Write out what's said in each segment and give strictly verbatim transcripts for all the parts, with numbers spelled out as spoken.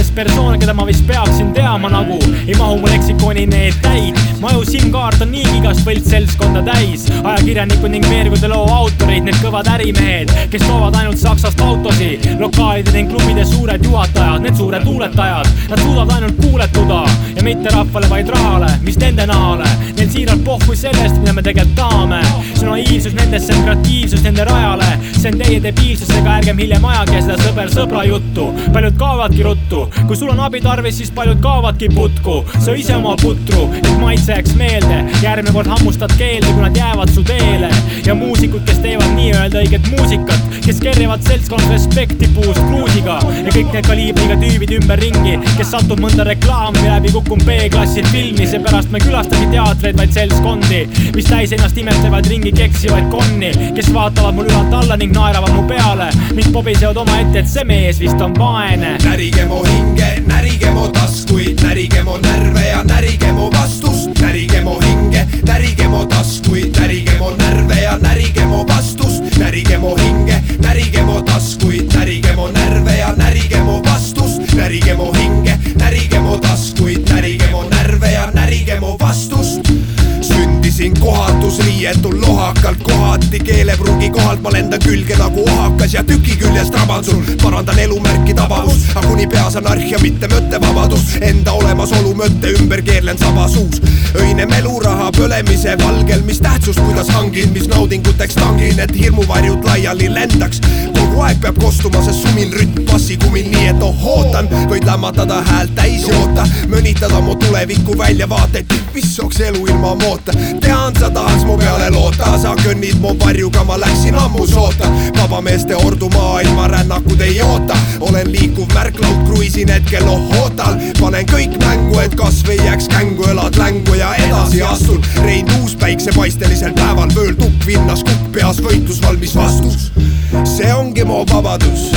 üks persoon, keda ma vist peaksin teama nagu ei mahu mu leksikoni need täid. Maju SIM-kaart on niigi igast võlt seltskonda täis. Ajakirjanikud ning veergude loo autorid, need kõvad ärimehed, kes toovad ainult Saksast autosi. Lokaalide ning klubide suured juhatajad, need suured luuletajad. Nad suudavad ainult kuuletuda ja mitte rahvale, vaid rahale, mis nende nahale. Neil siiralt pohku sellest, mida me tegelikult tahame. See on naiivsus nendesse, on kreatiivsus nende rajale. See on teie debiilsusega, ärgem hiljem ajage seda sõber sõbra juttu. Paljud kaavadki ruttu, kui sul on abi tarvis, siis paljud kaavadki putku. Sa ise oma putru, et maitseks meelde. Järgmine kord hammustad keelde, kui nad jäävad su teele. Ja muusikud, kes teevad nii-öelda õiget muusikat, kes kerrivad seltskond respekti puust kruusiga. Ja kõik need kaliibriga tüübid ümber ringi, kes satub mõnda reklaami läbi kukkum B-klassi filmi. Seepärast me külastagi teatreid, vaid seltskondi, mis täis ennast imetlevad ringi keksivaid konni, kes vaatavad mul ülalt alla ning naeravad mu peale. Mind pobisevad oma ette, et see mees vist on vaene. Närige mu hinge, närige mu taskuid, närige mu närve ja närige mu vastust. Närige mu hinge, närige mu taskuid, närige mu närve ja närige mu vastust. Närige mu hinge, närige mu taskuid, närige mu närve ja närige mu vastust. Närige mu hinge, närige mu taskuid, närige mu närve ja närige mu vastust. Sündisin kohatus riietul lohakalt, kohati keelepruugi kohalt ma lendan külge nagu ohakas ja tüki küljest raban sul. Parandan elumärki tabavust, aga kuni peas anarhia, mitte mõttevabadus. Enda olemasolu mõtte ümber keerlen sabasuus. Öine meluraha põlemise valgel, mis tähtsust kuidas hangin, mis naudinguteks tangin, et hirmuvarjud laiali lendaks. Kogu aeg peab kostuma, sest sumin rütm passi kumil, nii et oh ootan. Võid lämmatada häält täis joota, mõnitada mu tuleviku väljavaateid, mis oleks elu ilma moota. Tean sa tahaks mu peale loota, sa kõnnid mu varjuga, ma läksin ammu soota. Vabameeste ordu maailma rännakud ei oota. Olen liikuv märklaud, kruisin hetkel oh ootal. Panen kõik mängu, et kas või jääks kängu, elad längu ja edasi astun. Rein uus päiksepaistelisel päeval vööl tukk vinnas, kukk peas võitlus valmis vastus. See ongi mu vabadus,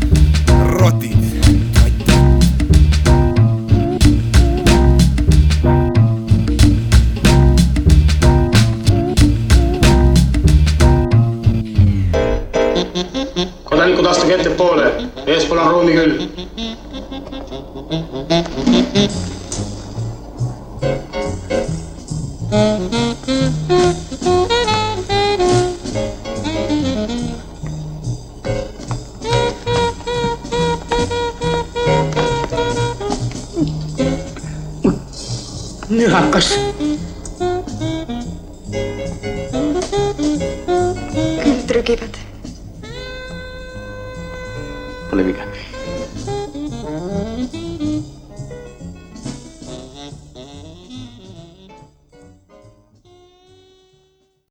rotid. Kodanikud astage ette poole, eespool on ruumi küll. Nühakas. Küll trügivad. Pole viga.